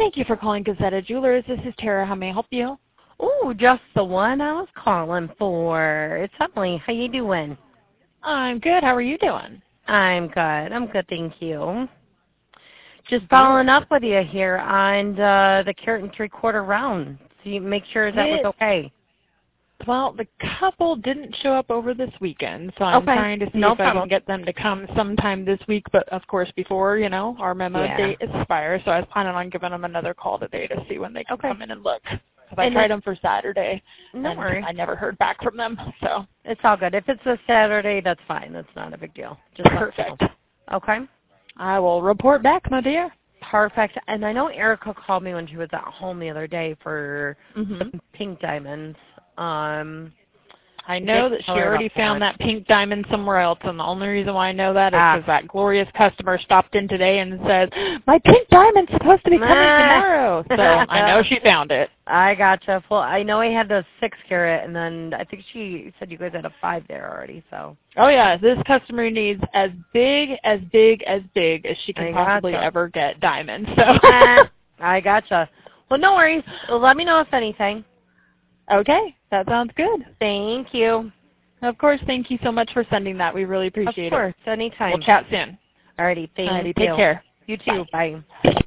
Thank you for calling Gazetta Jewelers. This is Tara. How may I help you? Ooh, just the one I was calling for. It's Emily. How you doing? I'm good. How are you doing? I'm good. I'm good, thank you. Just following up with you here on the carat and three-quarter round. So you make sure that was okay. Well, the couple didn't show up over this weekend, so I'm trying to see if I can get them to come sometime this week, but of course before, our memo date expires, so I was planning on giving them another call today to see when they can come in and look. Because I tried them for Saturday, and I never heard back from them, so. It's all good. If it's a Saturday, that's fine. That's not a big deal. Just perfect. Okay. I will report back, my dear. Perfect. And I know Erica called me when she was at home the other day for some pink diamonds. I know that she already found that pink diamond somewhere else, and the only reason why I know that is because that glorious customer stopped in today and said, my pink diamond's supposed to be coming tomorrow. So I know she found it. I gotcha. Well, I know I had the 6 carat, and then I think she said you guys had a 5 there already. So. Oh, yeah. This customer needs as big as she can possibly ever get diamonds. So. I gotcha. Well, no worries. Let me know if anything. Okay, that sounds good. Thank you. Of course, thank you so much for sending that. We really appreciate it. Of course, anytime. We'll chat soon. Alrighty, thank you. Take care. You too. Bye.